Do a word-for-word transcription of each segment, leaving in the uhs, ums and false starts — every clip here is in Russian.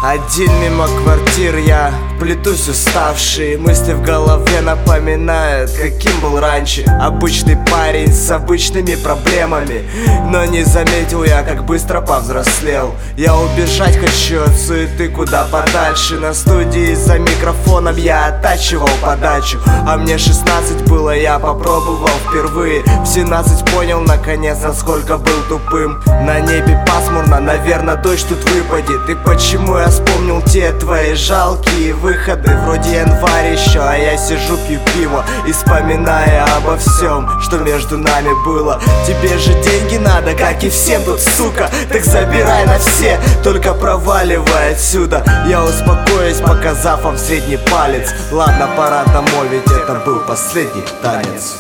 Один мимо квартир я плетусь уставший. Мысли в голове напоминают, каким был раньше. Обычный парень с обычными проблемами. Но не заметил я, как быстро повзрослел. Я убежать хочу от суеты куда подальше. На студии за микрофоном я оттачивал подачу. А мне шестнадцать было, я попробовал впервые. В семнадцать понял наконец, насколько был тупым. На небе пасмурно, наверное дождь тут выпадет. И почему я вспомнил те твои жалкие выходы? Вроде январь еще, а я сижу пью пиво и вспоминая обо всем, что между нами было. Тебе же деньги надо, как и всем тут, сука. Так забирай на все, только проваливай отсюда. Я успокоюсь, показав вам средний палец. Ладно, пора домой, ведь это был последний танец.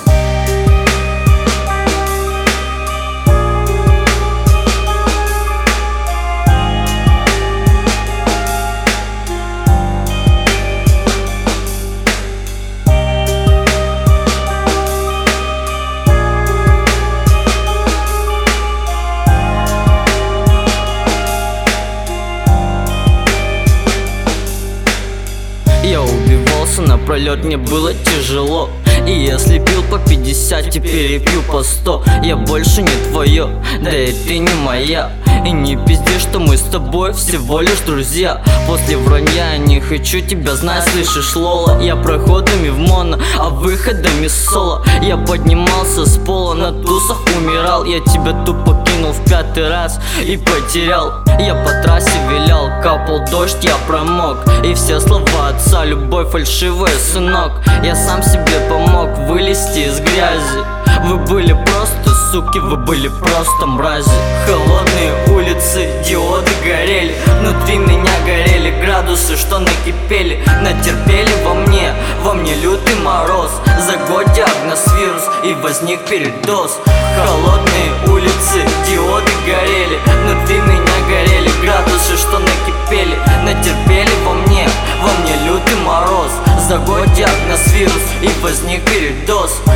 Я убивался напролет, мне было тяжело. И если пил по пятьдесят, теперь я пью по сто. Я больше не твое, да и ты не моя. И не пизди, что мы с тобой всего лишь друзья. После вранья я не хочу тебя знать, слышишь, Лола? Я проходами в моно, а выходами соло. Я поднимался с пола, на тусах умирал. Я тебя тупо кинул в пятый раз и потерял. Я по трассе вилял, капал дождь, я промок. И все слова отца, любовь фальшивая, сынок. Я сам себе помог вылезти из грязи. Вы были просто суки, вы были просто мрази. Холодные улицы, диоды горели. Внутри меня горели градусы, что накипели. Натерпели во мне, во мне лютый мороз. За год диагноз вирус и возник передоз. Холодные улицы, диоды горели. Внутри меня горели градусы, что накипели. Натерпели во мне, во мне лютый мороз. За год диагноз вирус и возник передоз.